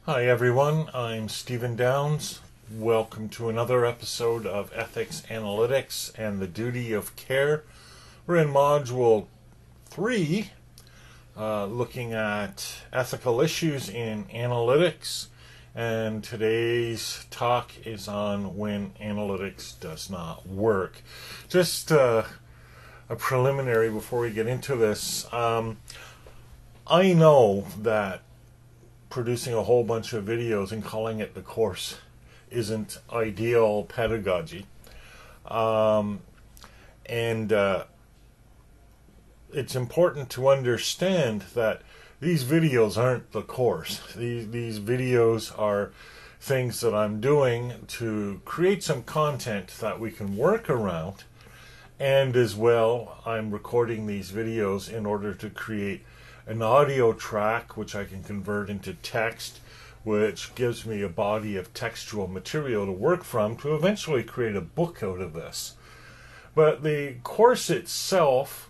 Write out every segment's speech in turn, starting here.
Hi everyone, I'm Stephen Downes. Welcome to another episode of Ethics Analytics and the Duty of Care. We're in Module 3, looking at ethical issues in analytics, and today's talk is on when analytics does not work. Just a preliminary before we get into this. I know that producing a whole bunch of videos and calling it the course isn't ideal pedagogy. And it's important to understand that these videos aren't the course. These videos are things that I'm doing to create some content that we can work around. And as well, I'm recording these videos in order to create an audio track which I can convert into text, which gives me a body of textual material to work from to eventually create a book out of this. But the course itself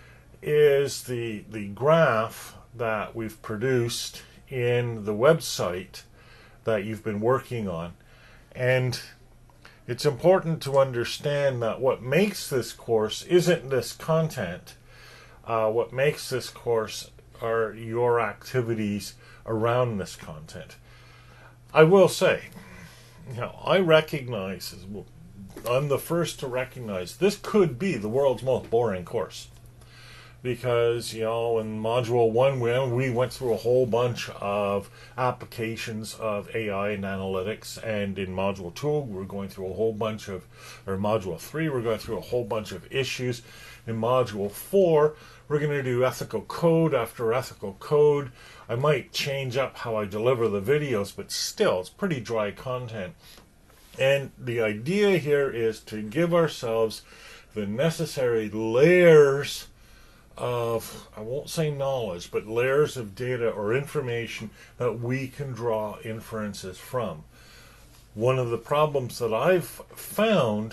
is the graph that we've produced in the website that you've been working on. And it's important to understand that what makes this course isn't this content. What makes this course are your activities around this content. I will say, I recognize, I'm the first to recognize this could be the world's most boring course. Because, in Module 1 we went through a whole bunch of applications of AI and analytics, and in Module 2 we're going through a whole bunch of, or Module 3 we're going through a whole bunch of issues. In Module 4 we're going to do ethical code after ethical code. I might change up how I deliver the videos, but still it's pretty dry content. And the idea here is to give ourselves the necessary layers of, I won't say knowledge, but layers of data or information that we can draw inferences from. One of the problems that I've found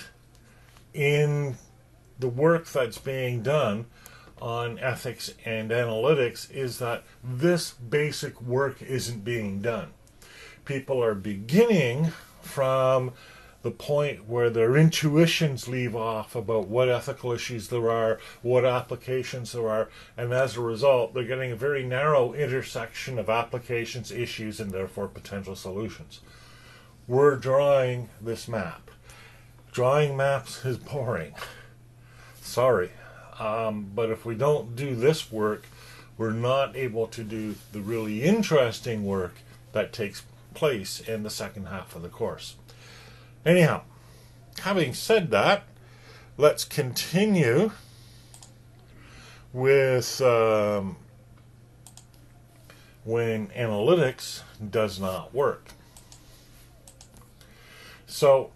in the work that's being done on ethics and analytics is that this basic work isn't being done. People are beginning from the point where their intuitions leave off about what ethical issues there are, what applications there are, and as a result, they're getting a very narrow intersection of applications, issues, and therefore potential solutions. We're drawing this map. Drawing maps is boring. Sorry. But if we don't do this work, we're not able to do the really interesting work that takes place in the second half of the course. Anyhow, having said that, let's continue with when analytics does not work. So,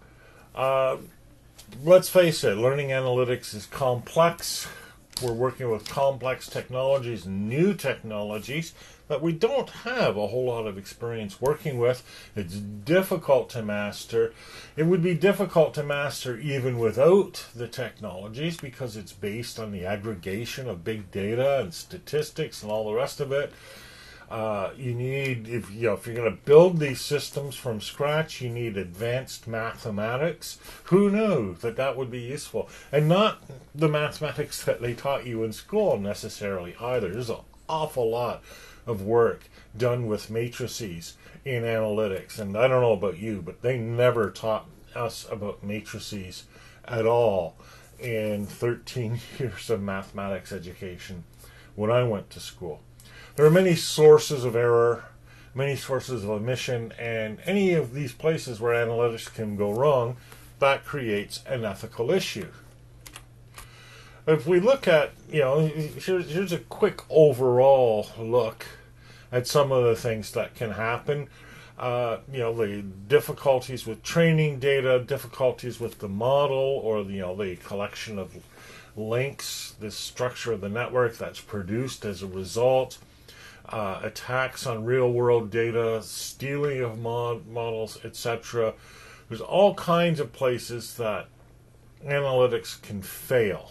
let's face it, learning analytics is complex. We're working with complex technologies, new technologies that we don't have a whole lot of experience working with. It's difficult to master. It would be difficult to master even without the technologies because it's based on the aggregation of big data and statistics and all the rest of it. You need, if you're going to build these systems from scratch, you need advanced mathematics. Who knew that would be useful? And not the mathematics that they taught you in school necessarily either. There's an awful lot of work done with matrices in analytics. And I don't know about you, but they never taught us about matrices at all in 13 years of mathematics education when I went to school. There are many sources of error, many sources of omission, and any of these places where analytics can go wrong, that creates an ethical issue. If we look at, here's a quick overall look at some of the things that can happen. The difficulties with training data, difficulties with the model, or the collection of links, the structure of the network that's produced as a result. Attacks on real-world data, stealing of models, etc. There's all kinds of places that analytics can fail.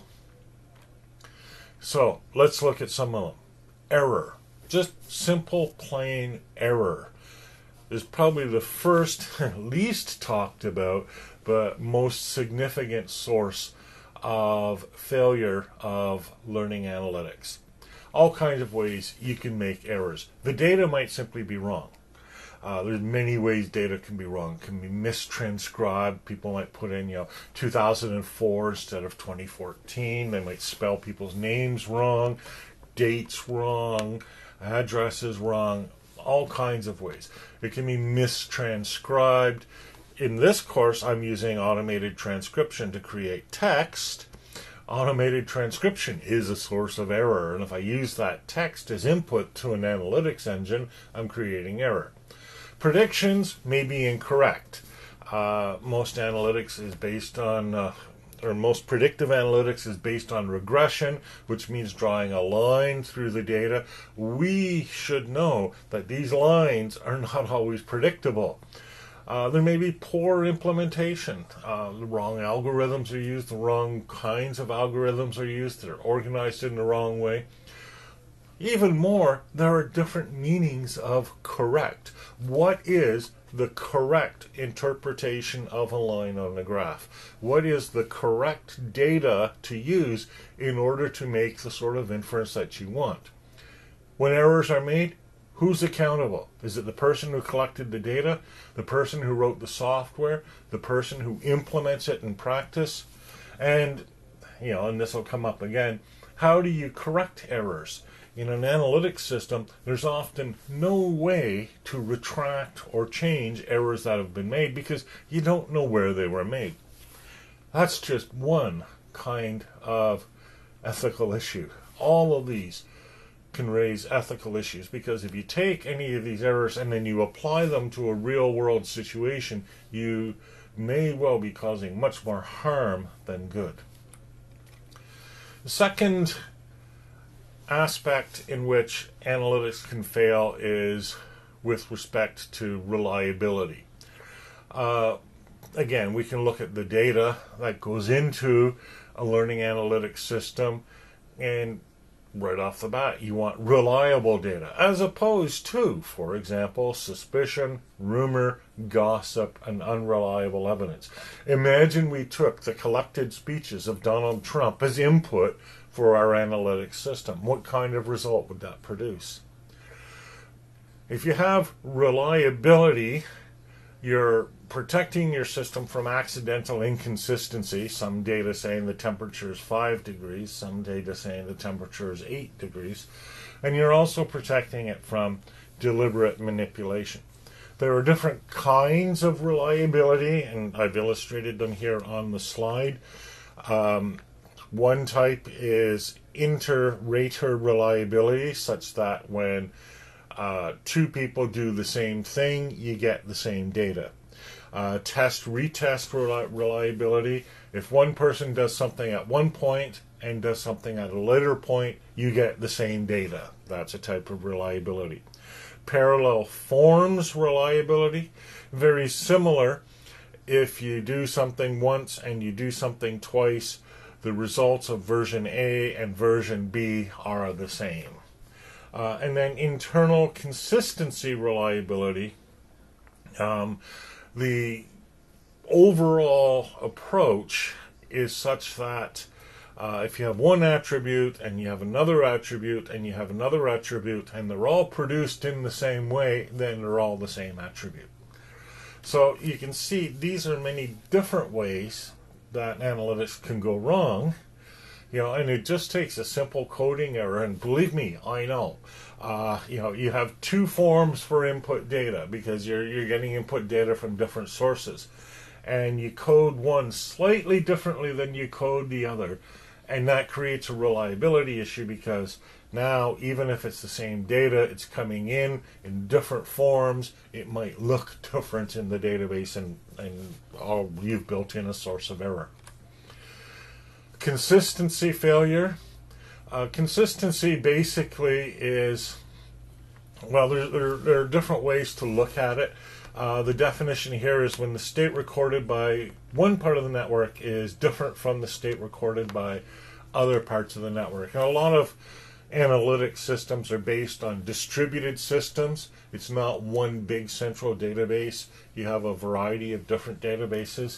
So let's look at some of them. Error. Just simple, plain error. is probably the first, least talked about, but most significant source of failure of learning analytics. All kinds of ways you can make errors. The data might simply be wrong. There's many ways data can be wrong. It can be mistranscribed. People might put in, 2004 instead of 2014. They might spell people's names wrong, dates wrong, addresses wrong, all kinds of ways. It can be mistranscribed. In this course, I'm using automated transcription to create text. Automated transcription is a source of error, and if I use that text as input to an analytics engine, I'm creating error. Predictions may be incorrect. Most analytics is based on, or most predictive analytics is based on regression, which means drawing a line through the data. We should know that these lines are not always predictable. There may be poor implementation. The wrong algorithms are used, the wrong kinds of algorithms are used, they're organized in the wrong way. Even more, there are different meanings of correct. What is the correct interpretation of a line on a graph? What is the correct data to use in order to make the sort of inference that you want? When errors are made, who's accountable? Is it the person who collected the data, the person who wrote the software, the person who implements it in practice? And, and this will come up again, how do you correct errors? In an analytics system, there's often no way to retract or change errors that have been made because you don't know where they were made. That's just one kind of ethical issue. All of these can raise ethical issues because if you take any of these errors and then you apply them to a real-world situation, you may well be causing much more harm than good. The second aspect in which analytics can fail is with respect to reliability. Again, we can look at the data that goes into a learning analytics system, and right off the bat, you want reliable data, as opposed to, for example, suspicion, rumor, gossip, and unreliable evidence. Imagine we took the collected speeches of Donald Trump as input for our analytics system. What kind of result would that produce? If you have reliability, you're protecting your system from accidental inconsistency. Some data saying the temperature is 5 degrees, some data saying the temperature is 8 degrees, and you're also protecting it from deliberate manipulation. There are different kinds of reliability, and I've illustrated them here on the slide. One type is inter-rater reliability, such that when two people do the same thing, you get the same data. Test-retest reliability. If one person does something at one point and does something at a later point, you get the same data. That's a type of reliability. Parallel forms reliability. Very similar. If you do something once and you do something twice, the results of version A and version B are the same. And then internal consistency reliability. The overall approach is such that if you have one attribute and you have another attribute and you have another attribute and they're all produced in the same way, then they're all the same attribute. So you can see these are many different ways that analytics can go wrong, and it just takes a simple coding error. And believe me, I know. You have two forms for input data because you're getting input data from different sources, and you code one slightly differently than you code the other, and that creates a reliability issue because now, even if it's the same data, it's coming in different forms. It might look different in the database, and you've built in a source of error. Consistency failure. Consistency basically is, well, there are different ways to look at it. The definition here is when the state recorded by one part of the network is different from the state recorded by other parts of the network. And a lot of analytic systems are based on distributed systems. It's not one big central database. You have a variety of different databases.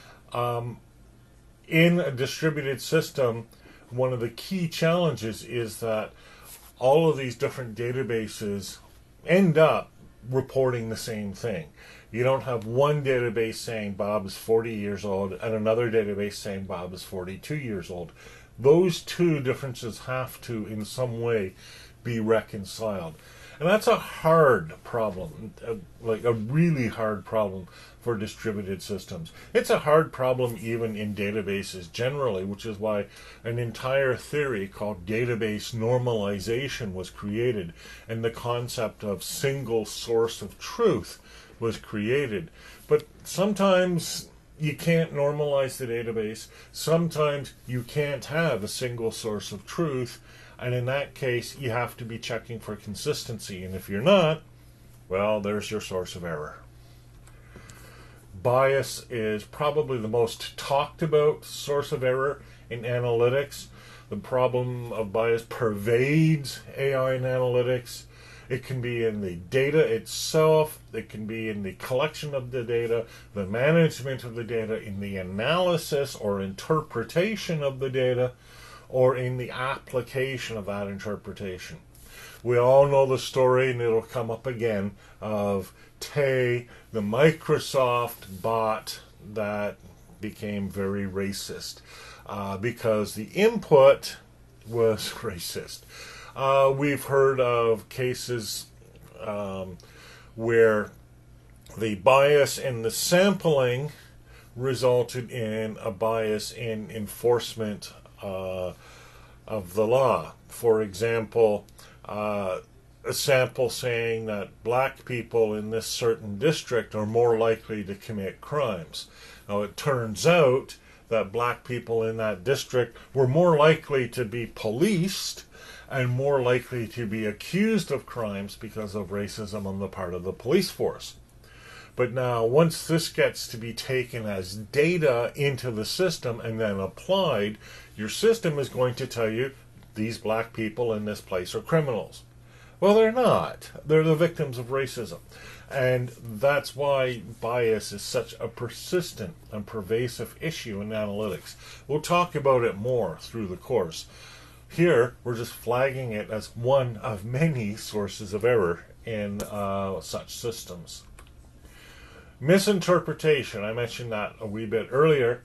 In a distributed system, one of the key challenges is that all of these different databases end up reporting the same thing. You don't have one database saying Bob is 40 years old and another database saying Bob is 42 years old. Those two differences have to, in some way, be reconciled. And that's a hard problem, like a really hard problem for distributed systems. It's a hard problem even in databases generally, which is why an entire theory called database normalization was created, and the concept of single source of truth was created. But sometimes you can't normalize the database. Sometimes you can't have a single source of truth. And in that case, you have to be checking for consistency. And if you're not, well, there's your source of error. Bias is probably the most talked about source of error in analytics. The problem of bias pervades AI and analytics. It can be in the data itself, it can be in the collection of the data, the management of the data, in the analysis or interpretation of the data, or in the application of that interpretation. We all know the story, and it'll come up again, of Tay, the Microsoft bot that became very racist because the input was racist. We've heard of cases where the bias in the sampling resulted in a bias in enforcement of the law. For example, a sample saying that black people in this certain district are more likely to commit crimes. Now, it turns out that black people in that district were more likely to be policed and more likely to be accused of crimes because of racism on the part of the police force. But now, once this gets to be taken as data into the system and then applied, your system is going to tell you these black people in this place are criminals. Well, they're not. They're the victims of racism. And that's why bias is such a persistent and pervasive issue in analytics. We'll talk about it more through the course. Here, we're just flagging it as one of many sources of error in such systems. Misinterpretation, I mentioned that a wee bit earlier.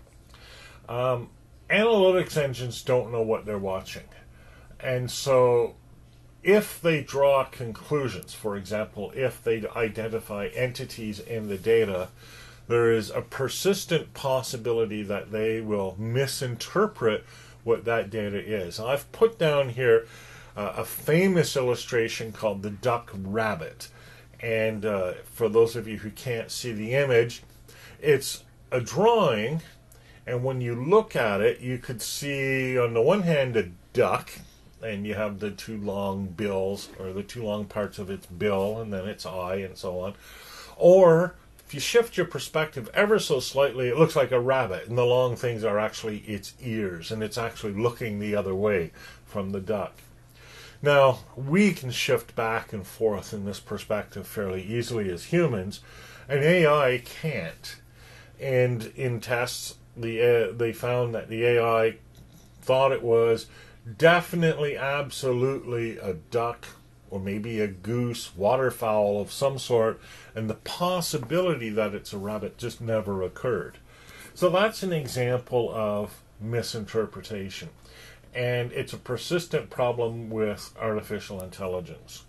Analytics engines don't know what they're watching. And so if they draw conclusions, for example, if they identify entities in the data, there is a persistent possibility that they will misinterpret what that data is. I've put down here a famous illustration called the duck rabbit. And for those of you who can't see the image, it's a drawing, and when you look at it, you could see on the one hand a duck, and you have the two long bills, or the two long parts of its bill, and then its eye, and so on. Or if you shift your perspective ever so slightly, it looks like a rabbit, and the long things are actually its ears, and it's actually looking the other way from the duck. Now, we can shift back and forth in this perspective fairly easily as humans, and AI can't. And in tests, they found that the AI thought it was definitely, absolutely a duck, or maybe a goose, waterfowl of some sort, and the possibility that it's a rabbit just never occurred. So that's an example of misinterpretation. And it's a persistent problem with artificial intelligence.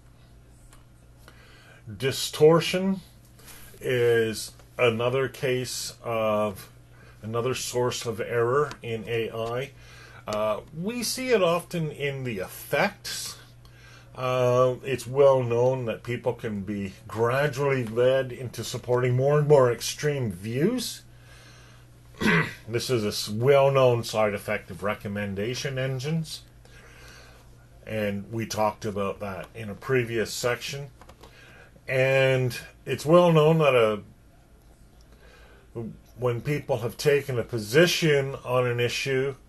Distortion is another case of another source of error in AI. We see it often in the effects. It's well known that people can be gradually led into supporting more and more extreme views. This is a well-known side effect of recommendation engines, and we talked about that in a previous section. And it's well known that when people have taken a position on an issue,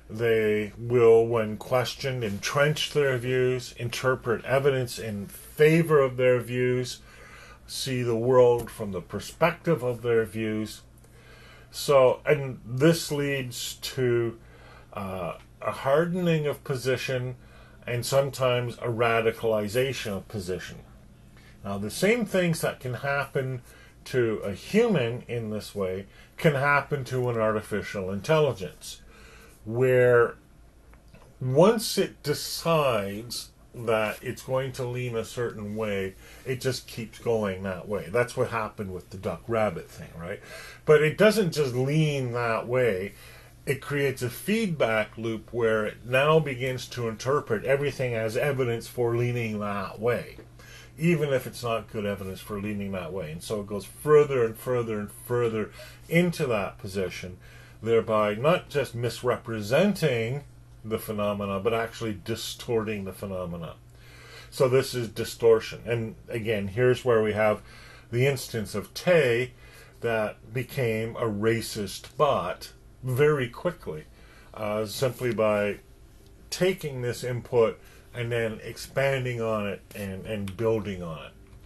They will, when questioned, entrench their views, interpret evidence in favor of their views, see the world from the perspective of their views. So, and this leads to a hardening of position and sometimes a radicalization of position. Now, the same things that can happen to a human in this way can happen to an artificial intelligence, where once it decides that it's going to lean a certain way, it just keeps going that way. That's what happened with the duck rabbit thing, right? But it doesn't just lean that way. It creates a feedback loop where it now begins to interpret everything as evidence for leaning that way, even if it's not good evidence for leaning that way. And so it goes further and further and further into that position, thereby not just misrepresenting the phenomena, but actually distorting the phenomena. So this is distortion. And again, here's where we have the instance of Tay that became a racist bot very quickly, simply by taking this input and then expanding on it and building on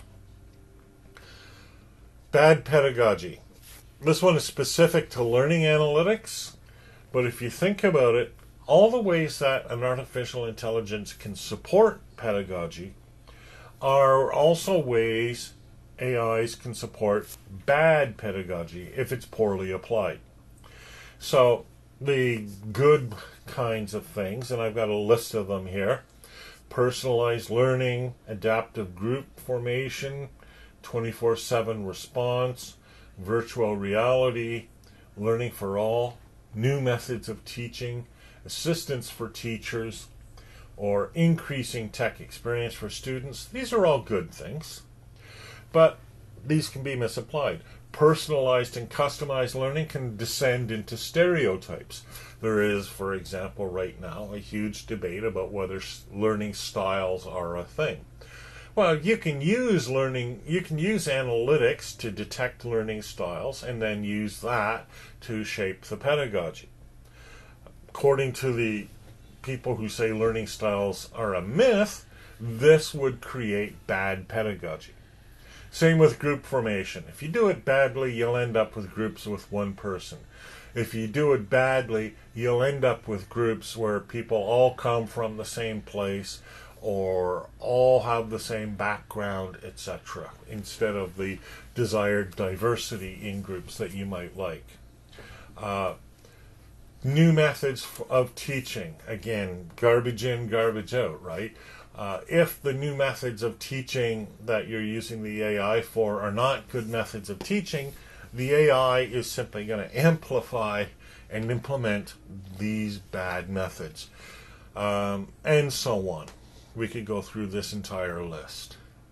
it. Bad pedagogy. This one is specific to learning analytics, but if you think about it, all the ways that an artificial intelligence can support pedagogy are also ways AIs can support bad pedagogy if it's poorly applied. So the good kinds of things, and I've got a list of them here: personalized learning, adaptive group formation, 24/7 response, virtual reality, learning for all, new methods of teaching, assistance for teachers, or increasing tech experience for students. These are all good things, but these can be misapplied. Personalized and customized learning can descend into stereotypes. There is, for example, right now, a huge debate about whether learning styles are a thing. Well, you can use analytics to detect learning styles and then use that to shape the pedagogy. According to the people who say learning styles are a myth, this would create bad pedagogy. Same with group formation. If you do it badly, you'll end up with groups with one person. If you do it badly, you'll end up with groups where people all come from the same place or all have the same background, etc., instead of the desired diversity in groups that you might like. New methods of teaching. Again, garbage in, garbage out, right? If the new methods of teaching that you're using the AI for are not good methods of teaching, the AI is simply going to amplify and implement these bad methods. And so on. We could go through this entire list.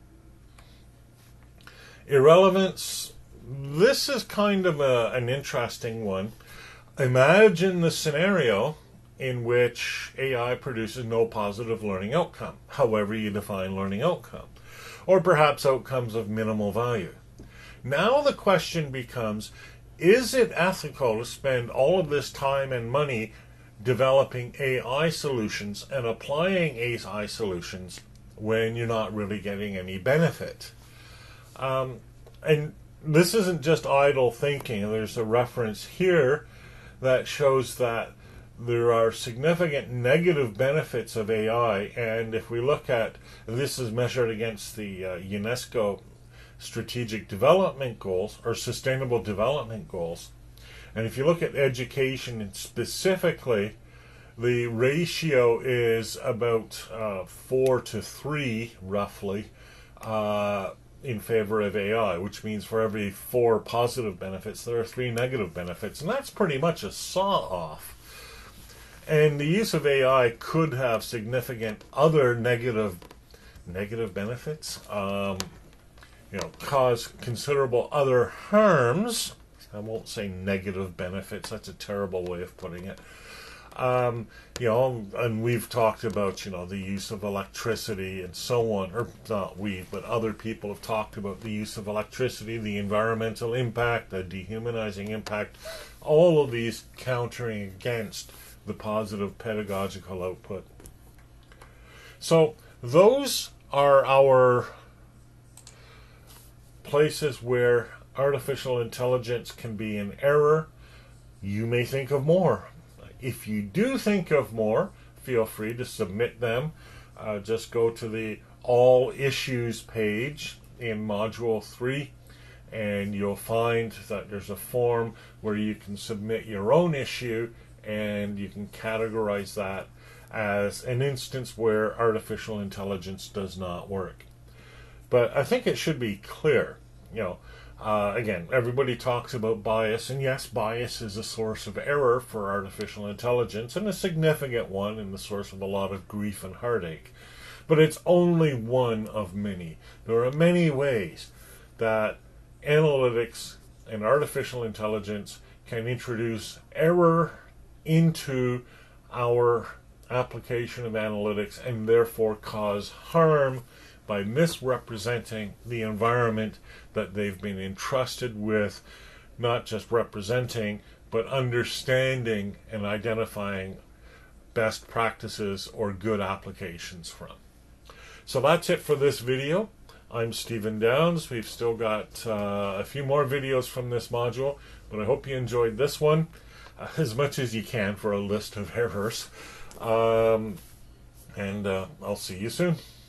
Irrelevance. This is kind of an interesting one. Imagine the scenario in which AI produces no positive learning outcome, however you define learning outcome, or perhaps outcomes of minimal value. Now the question becomes, is it ethical to spend all of this time and money developing AI solutions and applying AI solutions when you're not really getting any benefit? And this isn't just idle thinking. There's a reference here that shows that there are significant negative benefits of AI, and if we look at, this is measured against the UNESCO Strategic Development Goals, or Sustainable Development Goals, and if you look at education specifically, the ratio is about 4 to 3, roughly, in favor of AI, which means for every 4 positive benefits, there are 3 negative benefits, and that's pretty much a saw-off. And the use of AI could have significant other negative benefits, cause considerable other harms. I won't say negative benefits, that's a terrible way of putting it. And we've talked about, the use of electricity and so on, or not we, but other people have talked about the use of electricity, the environmental impact, the dehumanizing impact, all of these countering against the positive pedagogical output. So those are our places where artificial intelligence can be in error. You may think of more. If you do think of more, feel free to submit them. Just go to the All Issues page in Module 3, and you'll find that there's a form where you can submit your own issue, and you can categorize that as an instance where artificial intelligence does not work. But I think it should be clear, again, everybody talks about bias, and yes, bias is a source of error for artificial intelligence, and a significant one, and the source of a lot of grief and heartache. But it's only one of many. There are many ways that analytics and artificial intelligence can introduce error into our application of analytics, and therefore cause harm by misrepresenting the environment that they've been entrusted with, not just representing, but understanding and identifying best practices or good applications from. So that's it for this video. I'm Stephen Downes. We've still got a few more videos from this module, but I hope you enjoyed this one as much as you can for a list of errors. And I'll see you soon.